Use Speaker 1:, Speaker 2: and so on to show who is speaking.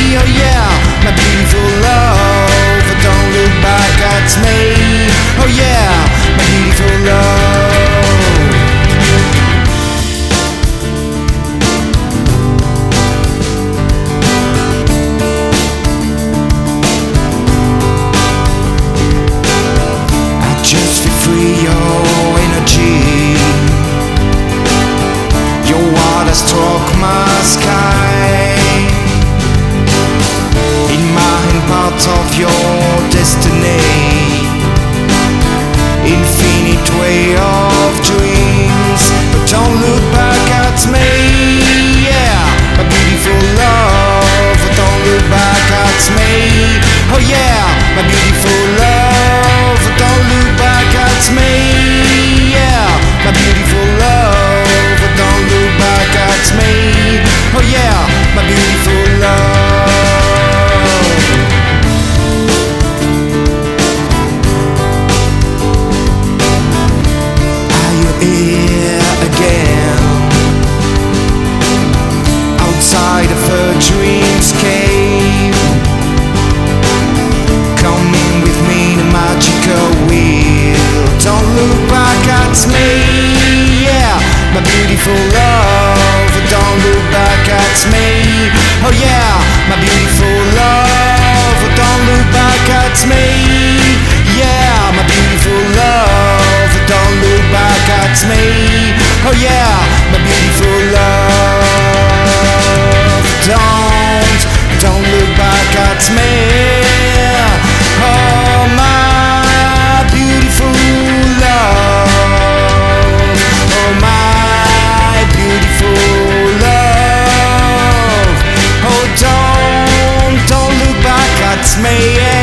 Speaker 1: Oh yeah, my beautiful love, don't look back at me. Oh yeah, my beautiful love. I just feel free your energy. Your water struck my sky. In my hand, part of your destiny. Infinite way of dreams. But don't look back at me. Yeah, my beautiful love, don't look back at me. Oh yeah, my beautiful love, don't look back at me. Yeah, my beautiful love, don't look back at me. Oh yeah, my beautiful love. Are you here again? Outside of a dream's cave. Coming with me in a magical wheel. Don't look back at me. Yeah, my beautiful love, don't look back at me. Oh yeah, my beautiful love, don't look back at me. Yeah, my beautiful love, don't look back at me. Oh yeah, my beautiful love, don't look back at me. Oh my beautiful love, oh my beautiful love. Oh don't look back at me.